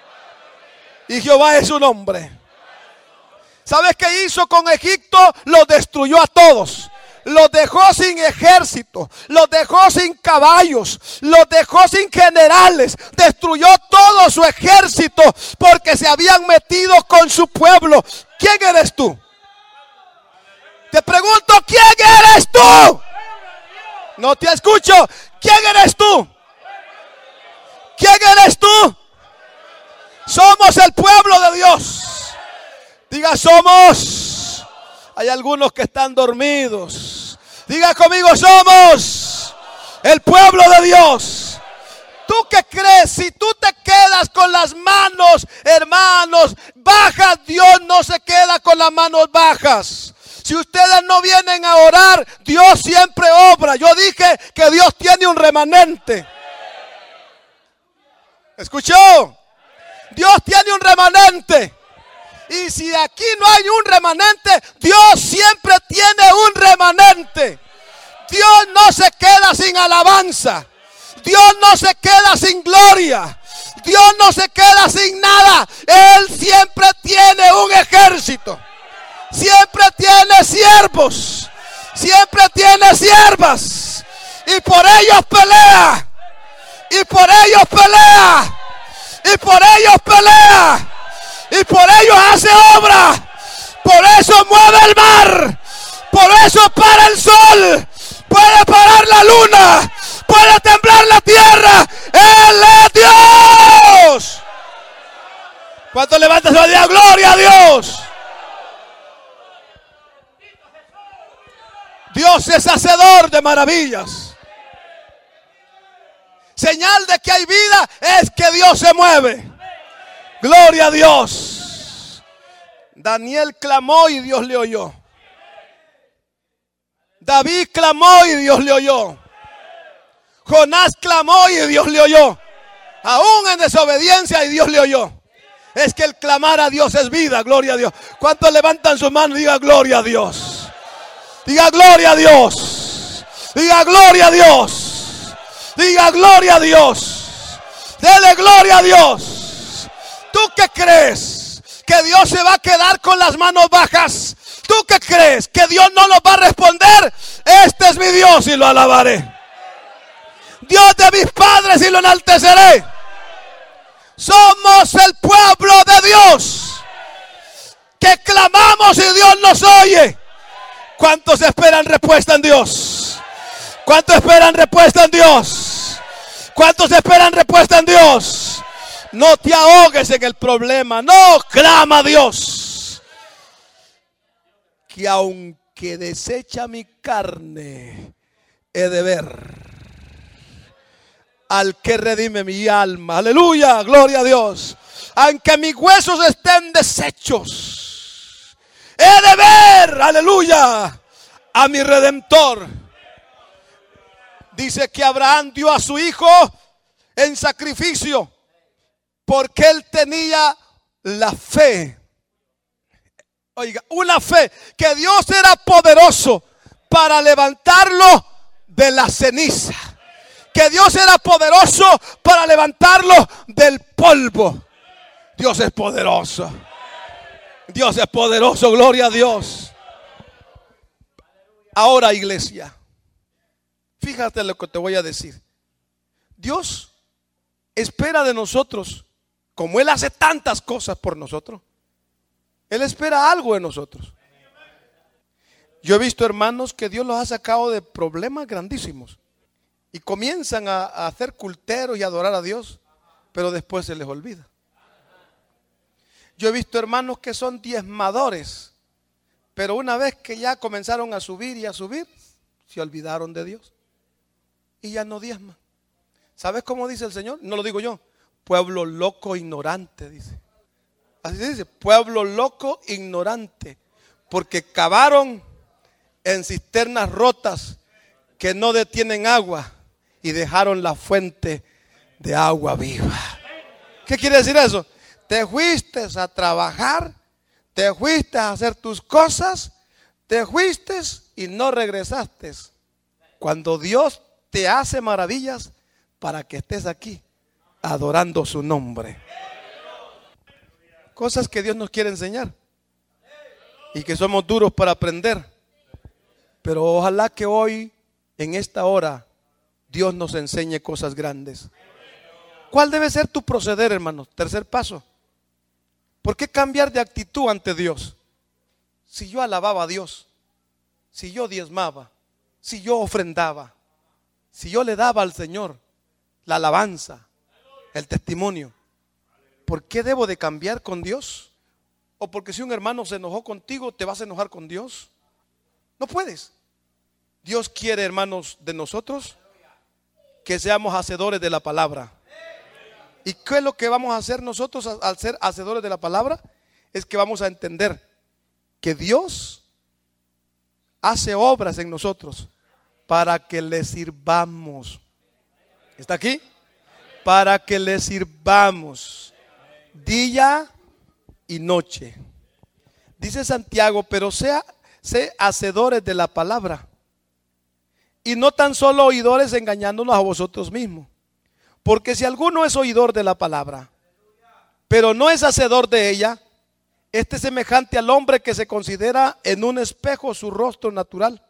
y Jehová es su nombre. ¿Sabes qué hizo con Egipto? Los destruyó a todos. Los dejó sin ejército, los dejó sin caballos, los dejó sin generales, destruyó todo su ejército porque se habían metido con su pueblo. ¿Quién eres tú? Te pregunto, ¿quién eres tú? No te escucho. ¿Quién eres tú? ¿Quién eres tú? Somos el pueblo de Dios. Diga, somos. Hay algunos que están dormidos. Diga conmigo, somos el pueblo de Dios. ¿Tú qué crees? Si tú te quedas con las manos, hermanos, bajas, Dios no se queda con las manos bajas. Si ustedes no vienen a orar, Dios siempre obra. Yo dije que Dios tiene un remanente. ¿Escuchó? Dios tiene un remanente. Y si aquí no hay un remanente, Dios siempre tiene un remanente. Dios no se queda sin alabanza. Dios no se queda sin gloria. Dios no se queda sin nada. Él siempre tiene un ejército. Siempre tiene siervos. Siempre tiene siervas. Y por ellos pelea. Y por ellos pelea. Y por ellos pelea. Y por ellos hace obra. Por eso mueve el mar. Por eso para el sol. Puede parar la luna. Puede temblar la tierra. Él es Dios. ¿Cuánto levantas la día? Gloria a Dios. Dios es hacedor de maravillas. Señal de que hay vida es que Dios se mueve. Gloria a Dios. Daniel clamó y Dios le oyó. David clamó y Dios le oyó. Jonás clamó y Dios le oyó. Aún en desobediencia y Dios le oyó. Es que el clamar a Dios es vida. Gloria a Dios. ¿Cuántos levantan su mano y digan gloria a Dios? Diga gloria a Dios. Diga gloria a Dios. Diga gloria a Dios. Dele gloria a Dios. ¿Tú qué crees? ¿Que Dios se va a quedar con las manos bajas? ¿Tú qué crees? ¿Que Dios no nos va a responder? Este es mi Dios y lo alabaré. Dios de mis padres y lo enalteceré. Somos el pueblo de Dios, que clamamos y Dios nos oye. ¿Cuántos esperan respuesta en Dios? ¿Cuántos esperan respuesta en Dios? ¿Cuántos esperan respuesta en Dios? No te ahogues en el problema. No, clama a Dios. Que aunque desecha mi carne, he de ver al que redime mi alma. Aleluya, gloria a Dios. Aunque mis huesos estén deshechos, he de ver, aleluya, a mi Redentor. Dice que Abraham dio a su hijo en sacrificio porque él tenía la fe. Oiga, una fe que Dios era poderoso para levantarlo de la ceniza. Que Dios era poderoso para levantarlo del polvo. Dios es poderoso. Dios es poderoso, gloria a Dios. Ahora, iglesia, fíjate lo que te voy a decir. Dios espera de nosotros, como Él hace tantas cosas por nosotros, Él espera algo de nosotros. Yo he visto hermanos que Dios los ha sacado de problemas grandísimos y comienzan a hacer culteros y adorar a Dios, pero después se les olvida. Yo he visto hermanos que son diezmadores, pero una vez que ya comenzaron a subir y a subir, se olvidaron de Dios y ya no diezman. ¿Sabes cómo dice el Señor? No lo digo yo. Pueblo loco, ignorante, dice. Así dice, pueblo loco, ignorante, porque cavaron en cisternas rotas que no detienen agua y dejaron la fuente de agua viva. ¿Qué quiere decir eso? Te fuiste a trabajar, te fuiste a hacer tus cosas, te fuiste y no regresaste. Cuando Dios te hace maravillas para que estés aquí adorando su nombre. Cosas que Dios nos quiere enseñar y que somos duros para aprender. Pero ojalá que hoy, en esta hora, Dios nos enseñe cosas grandes. ¿Cuál debe ser tu proceder, hermanos? Tercer paso. ¿Por qué cambiar de actitud ante Dios? Si yo alababa a Dios, si yo diezmaba, si yo ofrendaba, si yo le daba al Señor la alabanza, el testimonio, ¿por qué debo de cambiar con Dios? ¿O porque si un hermano se enojó contigo, te vas a enojar con Dios? No puedes. Dios quiere, hermanos, de nosotros que seamos hacedores de la palabra. ¿Y qué es lo que vamos a hacer nosotros al ser hacedores de la palabra? Es que vamos a entender que Dios hace obras en nosotros para que le sirvamos. ¿Está aquí? Para que le sirvamos día y noche. Dice Santiago, pero sé hacedores de la palabra y no tan solo oidores, engañándonos a vosotros mismos. Porque si alguno es oidor de la palabra, pero no es hacedor de ella, este es semejante al hombre que se considera en un espejo su rostro natural.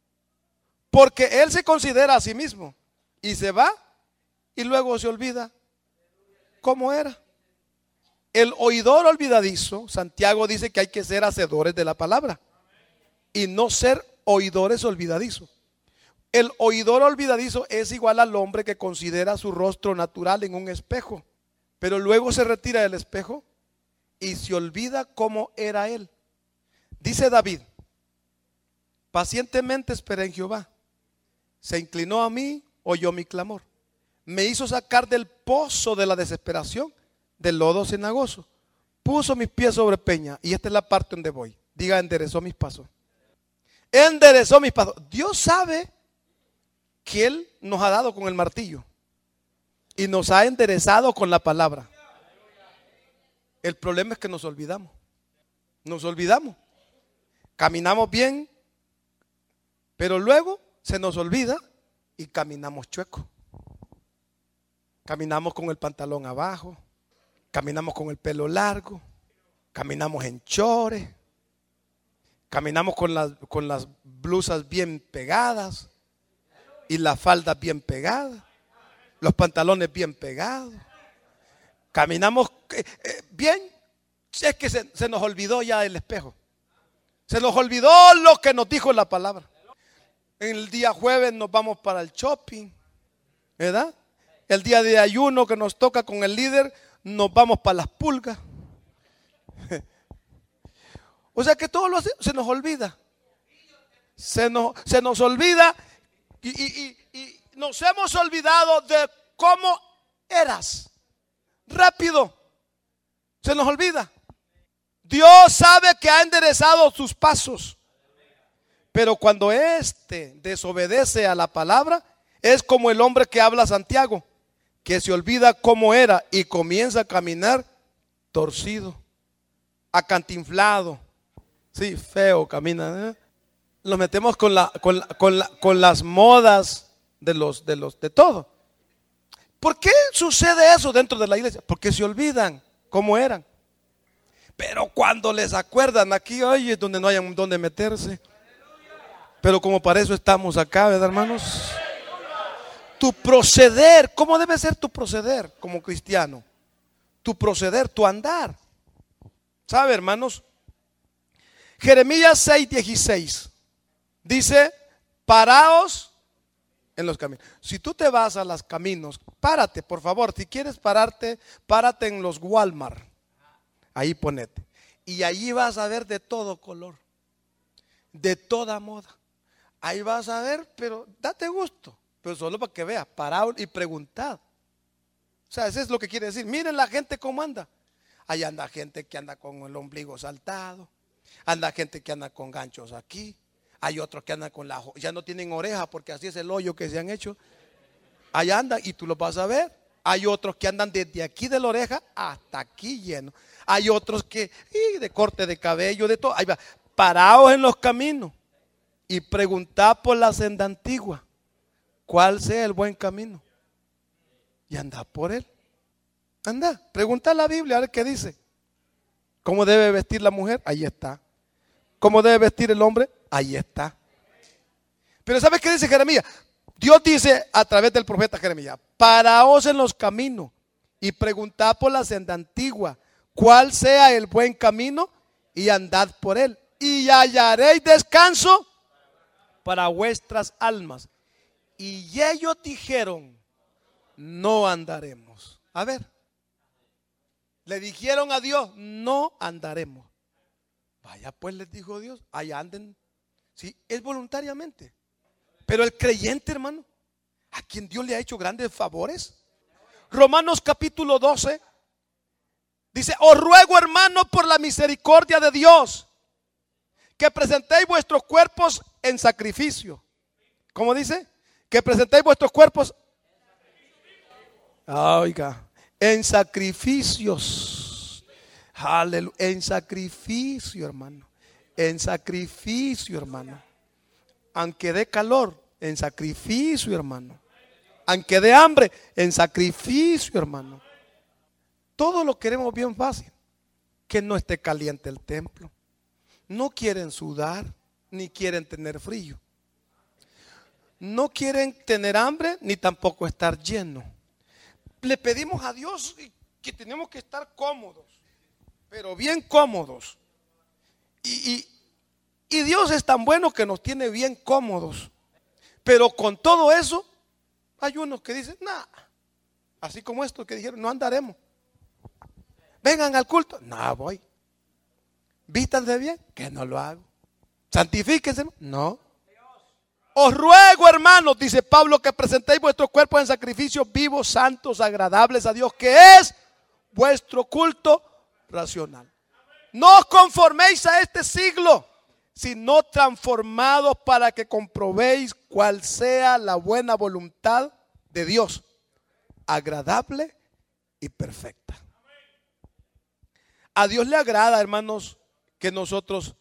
Porque él se considera a sí mismo y se va y luego se olvida cómo era. El oidor olvidadizo, Santiago dice que hay que ser hacedores de la palabra y no ser oidores olvidadizos. El oidor olvidadizo es igual al hombre que considera su rostro natural en un espejo, pero luego se retira del espejo y se olvida cómo era él. Dice David, pacientemente esperé en Jehová, se inclinó a mí, oyó mi clamor, me hizo sacar del pozo de la desesperación, del lodo cenagoso, puso mis pies sobre peña. Y esta es la parte donde voy. Diga, enderezó mis pasos. Enderezó mis pasos. Dios sabe que Él nos ha dado con el martillo y nos ha enderezado con la palabra. El problema es que nos olvidamos. Nos olvidamos. Caminamos bien, pero luego se nos olvida y caminamos chueco. Caminamos con el pantalón abajo, caminamos con el pelo largo, caminamos en chores, caminamos con las blusas bien pegadas y las faldas bien pegadas, los pantalones bien pegados. Caminamos bien, es que se nos olvidó ya el espejo. Se nos olvidó lo que nos dijo la palabra. El día jueves nos vamos para el shopping, ¿verdad? El día de ayuno que nos toca con el líder, nos vamos para las pulgas. O sea que todo lo hace, se nos olvida. Se nos olvida y nos hemos olvidado de cómo eras. Rápido. Se nos olvida. Dios sabe que ha enderezado sus pasos. Pero cuando éste desobedece a la palabra, es como el hombre que habla Santiago, que se olvida cómo era y comienza a caminar torcido, acantinflado. Sí, feo camina. Nos metemos con las modas de todo. ¿Por qué sucede eso dentro de la iglesia? Porque se olvidan cómo eran. Pero cuando les acuerdan aquí, oye, donde no hayan donde meterse. Pero como para eso estamos acá, ¿verdad, hermanos? Tu proceder, ¿cómo debe ser tu proceder como cristiano? Tu proceder, tu andar. ¿Sabe, hermanos? Jeremías 6:16 dice, paraos en los caminos. Si tú te vas a los caminos, párate, por favor. Si quieres pararte, párate en los Walmart. Ahí ponete. Y allí vas a ver de todo color, de toda moda. Ahí vas a ver, pero date gusto. Pero solo para que veas, parad y preguntad. O sea, eso es lo que quiere decir. Miren la gente cómo anda. Ahí anda gente que anda con el ombligo saltado. Anda gente que anda con ganchos aquí. Hay otros que andan con ya no tienen oreja porque así es el hoyo que se han hecho. Ahí andan y tú los vas a ver. Hay otros que andan desde aquí de la oreja hasta aquí lleno. Hay otros que de corte de cabello, de todo. Ahí va. Paraos en los caminos y preguntad por la senda antigua cuál sea el buen camino y anda por él. Anda, pregunta a la Biblia a ver qué dice. ¿Cómo debe vestir la mujer? Ahí está. ¿Cómo debe vestir el hombre? Ahí está. Pero ¿sabes qué dice Jeremías? Dios dice a través del profeta Jeremías: paraos en los caminos y preguntad por la senda antigua, cuál sea el buen camino, y andad por él, y hallaréis descanso para vuestras almas. Y ellos dijeron: no andaremos. A ver, le dijeron a Dios: no andaremos. Vaya pues, les dijo Dios, allá anden. Sí, es voluntariamente. Pero el creyente, hermano, a quien Dios le ha hecho grandes favores. Romanos capítulo 12 dice: os ruego, hermano, por la misericordia de Dios, que presentéis vuestros cuerpos en sacrificio. ¿Cómo dice? Que presentéis vuestros cuerpos. Oiga, en sacrificios. Aleluya. En sacrificio, hermano. En sacrificio, hermano. Aunque dé calor, en sacrificio, hermano. Aunque dé hambre, en sacrificio, hermano. Todo lo queremos bien fácil. Que no esté caliente el templo. No quieren sudar, ni quieren tener frío. No quieren tener hambre, ni tampoco estar lleno. Le pedimos a Dios que tenemos que estar cómodos, pero bien cómodos. Y Dios es tan bueno que nos tiene bien cómodos. Pero con todo eso, hay unos que dicen: nah, así como estos que dijeron: no andaremos. Vengan al culto, no voy. Vístanse bien, que no lo hago. Santifíquense, no. Os ruego, hermanos, dice Pablo, que presentéis vuestros cuerpos en sacrificios vivos, santos, agradables a Dios, que es vuestro culto racional. No os conforméis a este siglo, sino transformados para que comprobéis cuál sea la buena voluntad de Dios, agradable y perfecta. A Dios le agrada, hermanos, que nosotros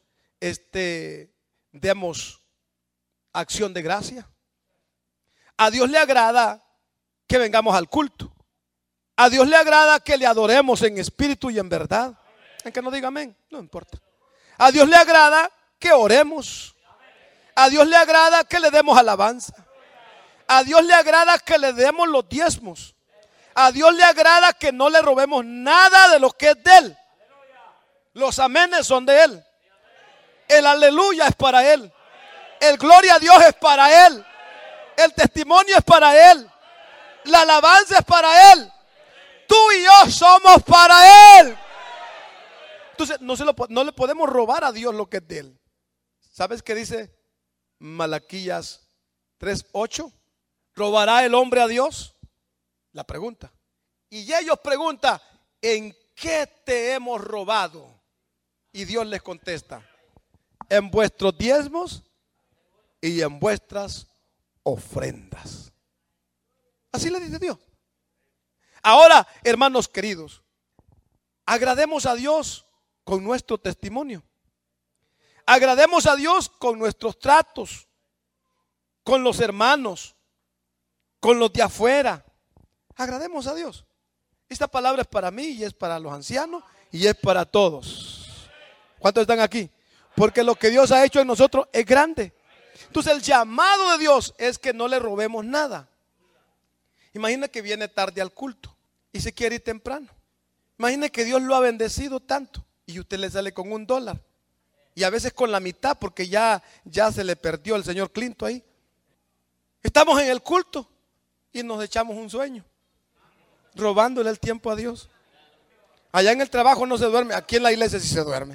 demos acción de gracia. A Dios le agrada que vengamos al culto. A Dios le agrada que le adoremos en espíritu y en verdad. En que no diga amén, no importa. A Dios le agrada que oremos. A Dios le agrada que le demos alabanza. A Dios le agrada que le demos los diezmos. A Dios le agrada que no le robemos nada de lo que es de Él. Los amenes son de Él. El aleluya es para Él. El gloria a Dios es para Él. El testimonio es para Él. La alabanza es para Él. Tú y yo somos para Él. Entonces no le podemos robar a Dios lo que es de Él. ¿Sabes qué dice Malaquías 3:8? ¿Robará el hombre a Dios? La pregunta. Y ellos preguntan: ¿en qué te hemos robado? Y Dios les contesta: en vuestros diezmos y en vuestras ofrendas. Así le dice Dios. Ahora, hermanos queridos, agrademos a Dios con nuestro testimonio. Agrademos a Dios con nuestros tratos, con los hermanos, con los de afuera. Agrademos a Dios. Esta palabra es para mí y es para los ancianos y es para todos. ¿Cuántos están aquí? Porque lo que Dios ha hecho en nosotros es grande. Entonces el llamado de Dios es que no le robemos nada. Imagina que viene tarde al culto y se quiere ir temprano. Imagina que Dios lo ha bendecido tanto y usted le sale con $1 y a veces con la mitad, porque ya se le perdió el señor Clinton ahí. Estamos en el culto y nos echamos un sueño, robándole el tiempo a Dios. Allá en el trabajo no se duerme, aquí en la iglesia sí se duerme.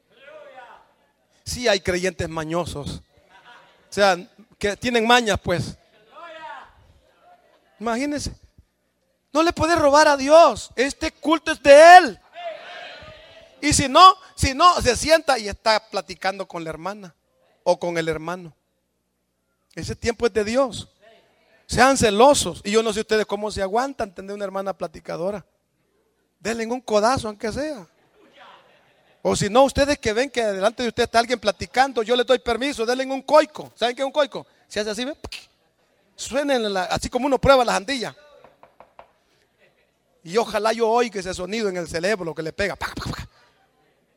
Sí hay creyentes mañosos, o sea, que tienen mañas, pues. Imagínense. No le puede robar a Dios. Este culto es de Él. Y si no, se sienta y está platicando con la hermana o con el hermano. Ese tiempo es de Dios. Sean celosos. Y yo no sé ustedes cómo se aguantan tener una hermana platicadora. Denle un codazo aunque sea. O si no, ustedes que ven que delante de usted está alguien platicando, yo les doy permiso, denle un coico. ¿Saben qué es un coico? Se hace así, ¿ve? Suenen así como uno prueba las andillas. Y ojalá yo oiga ese sonido en el cerebro que le pega.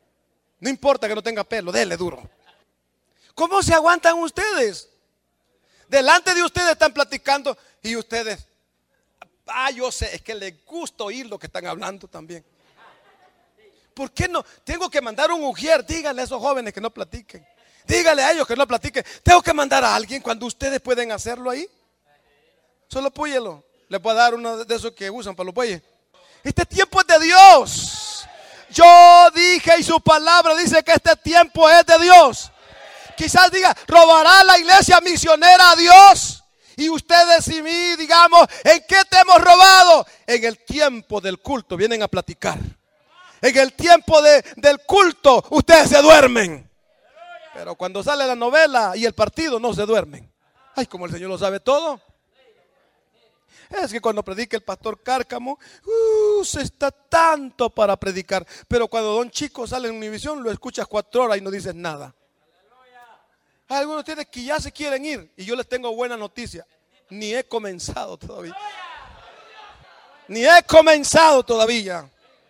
No importa que no tenga pelo, déle duro. ¿Cómo se aguantan ustedes? Delante de ustedes están platicando y ustedes, yo sé, es que les gusta oír lo que están hablando también. ¿Por qué no? Tengo que mandar un ujier. Díganle a esos jóvenes que no platiquen. Díganle a ellos que no platiquen. Tengo que mandar a alguien cuando ustedes pueden hacerlo ahí. Solo púyelo. Les voy a dar uno de esos que usan para los bueyes. Este tiempo es de Dios. Yo dije y su palabra dice que este tiempo es de Dios. Quizás diga, ¿robará la iglesia misionera a Dios? Y ustedes y mí digamos, ¿en qué te hemos robado? En el tiempo del culto vienen a platicar. En el tiempo del culto ustedes se duermen. Pero cuando sale la novela y el partido no se duermen. Ay, como el Señor lo sabe todo. Es que cuando predica el pastor Cárcamo, se está tanto para predicar. Pero cuando Don Chico sale en Univisión, lo escuchas 4 horas y no dices nada. Hay algunos tienen que ya se quieren ir. Y yo les tengo buena noticia. Ni he comenzado todavía. Ni he comenzado todavía.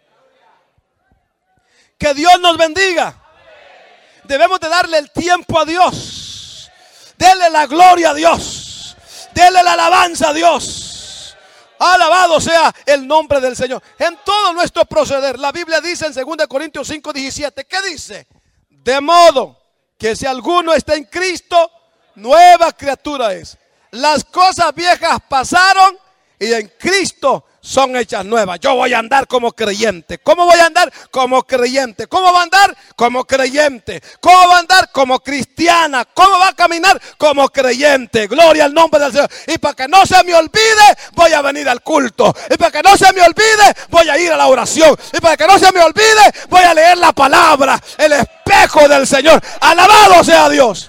Que Dios nos bendiga. Debemos de darle el tiempo a Dios. Dele la gloria a Dios. Dele la alabanza a Dios. Alabado sea el nombre del Señor. En todo nuestro proceder. La Biblia dice en 2 Corintios 5:17. ¿Qué dice? De modo que si alguno está en Cristo, nueva criatura es. Las cosas viejas pasaron y en Cristo son hechas nuevas. Yo voy a andar como creyente. ¿Cómo voy a andar? Como creyente. ¿Cómo va a andar? Como creyente. ¿Cómo va a andar? Como cristiana. ¿Cómo va a caminar? Como creyente. Gloria al nombre del Señor. Y para que no se me olvide, voy a venir al culto. Y para que no se me olvide, voy a ir a la oración. Y para que no se me olvide, voy a leer la palabra, el espejo del Señor. Alabado sea Dios.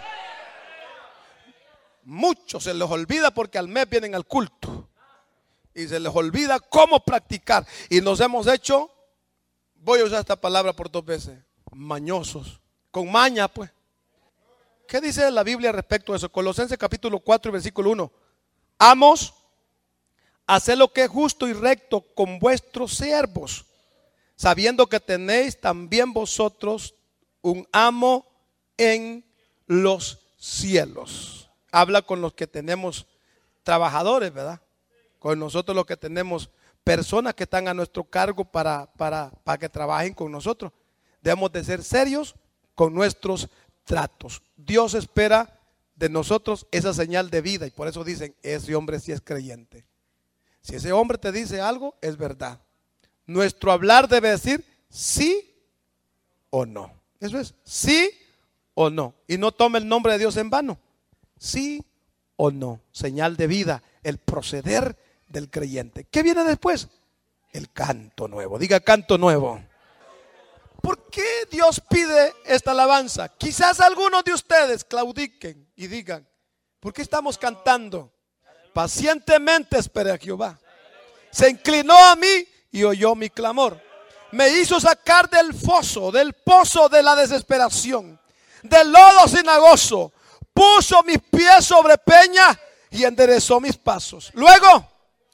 Muchos se les olvida porque al mes vienen al culto. Y se les olvida cómo practicar. Y nos hemos hecho, voy a usar esta palabra por 2 veces, mañosos. Con maña, pues. ¿Qué dice la Biblia respecto a eso? Colosenses capítulo 4 y versículo 1. Amos, haced lo que es justo y recto con vuestros siervos, sabiendo que tenéis también vosotros un amo en los cielos. Habla con los que tenemos trabajadores, ¿verdad? Con nosotros los que tenemos personas que están a nuestro cargo para que trabajen con nosotros. Debemos de ser serios con nuestros tratos. Dios espera de nosotros esa señal de vida y por eso dicen, ese hombre sí es creyente. Si ese hombre te dice algo, es verdad. Nuestro hablar debe decir sí o no. Eso es, sí o no. Y no tome el nombre de Dios en vano. Sí o no. Señal de vida, el proceder del creyente. ¿Qué viene después? El canto nuevo. Diga canto nuevo. ¿Por qué Dios pide esta alabanza? Quizás algunos de ustedes claudiquen y digan, ¿por qué estamos cantando? Pacientemente esperé a Jehová. Se inclinó a mí y oyó mi clamor. Me hizo sacar del pozo de la desesperación, del lodo cenagoso. Puso mis pies sobre peña y enderezó mis pasos. Luego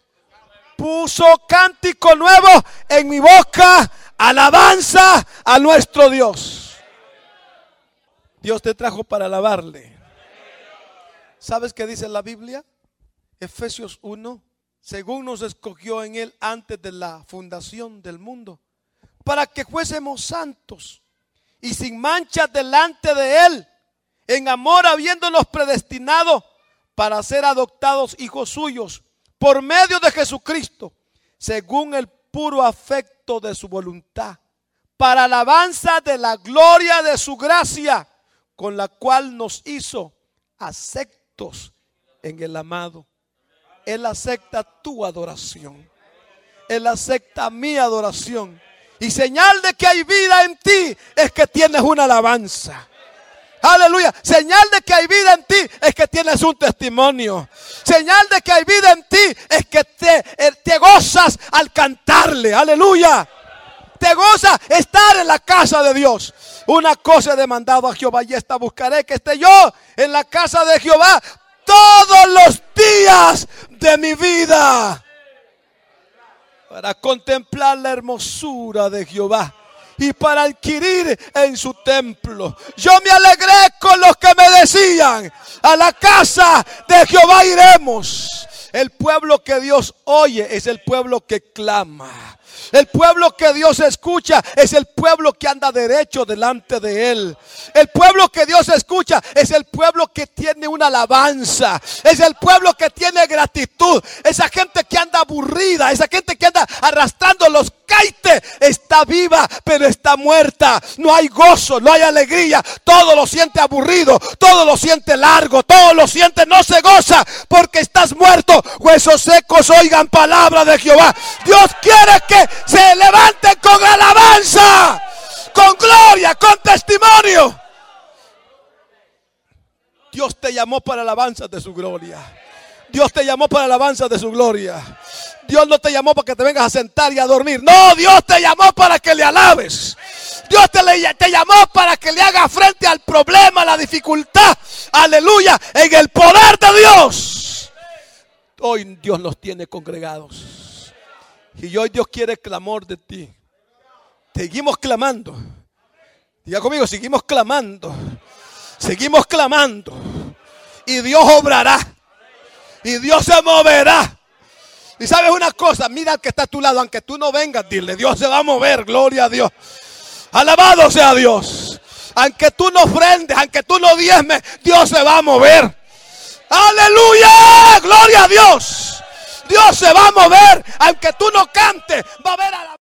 puso cántico nuevo en mi boca, alabanza a nuestro Dios. Dios te trajo para alabarle. ¿Sabes qué dice la Biblia? Efesios 1. Según nos escogió en él antes de la fundación del mundo, para que fuésemos santos y sin mancha delante de él, en amor habiéndonos predestinado para ser adoptados hijos suyos por medio de Jesucristo, según el puro afecto de su voluntad, para alabanza de la gloria de su gracia, con la cual nos hizo aceptos en el amado. Él acepta tu adoración. Él acepta mi adoración. Y señal de que hay vida en ti es que tienes una alabanza. Aleluya. Señal de que hay vida en ti es que tienes un testimonio. Señal de que hay vida en ti es que te gozas al cantarle. Aleluya. Te goza estar en la casa de Dios. Una cosa he demandado a Jehová y esta buscaré, que esté yo en la casa de Jehová todos los días de mi vida, para contemplar la hermosura de Jehová y para adquirir en su templo. Yo me alegré con los que me decían: a la casa de Jehová iremos. El pueblo que Dios oye es el pueblo que clama. El pueblo que Dios escucha es el pueblo que anda derecho delante de Él. El pueblo que Dios escucha es el pueblo que tiene una alabanza. Es el pueblo que tiene gratitud. Esa gente que anda aburrida, esa gente que anda arrastrando los caites, está viva pero está muerta. No hay gozo, no hay alegría. Todo lo siente aburrido, todo lo siente largo, todo lo siente, no se goza porque estás muerto. Huesos secos, oigan palabra de Jehová. Dios quiere que se levanten con alabanza, con gloria, con testimonio. Dios te llamó para alabanza de su gloria. Dios te llamó para alabanza de su gloria. Dios no te llamó para que te vengas a sentar y a dormir. No, Dios te llamó para que le alabes. Dios te llamó para que le hagas frente al problema, a la dificultad. Aleluya, en el poder de Dios. Hoy Dios nos tiene congregados. Y hoy Dios quiere clamor de ti. Seguimos clamando. Diga conmigo, seguimos clamando. Seguimos clamando. Y Dios obrará. Y Dios se moverá. Y sabes una cosa, mira al que está a tu lado, aunque tú no vengas, dile: Dios se va a mover, gloria a Dios. Alabado sea Dios. Aunque tú no ofrendes, aunque tú no diezmes, Dios se va a mover. Aleluya, gloria a Dios. Dios se va a mover, aunque tú no cantes, va a haber alabanza.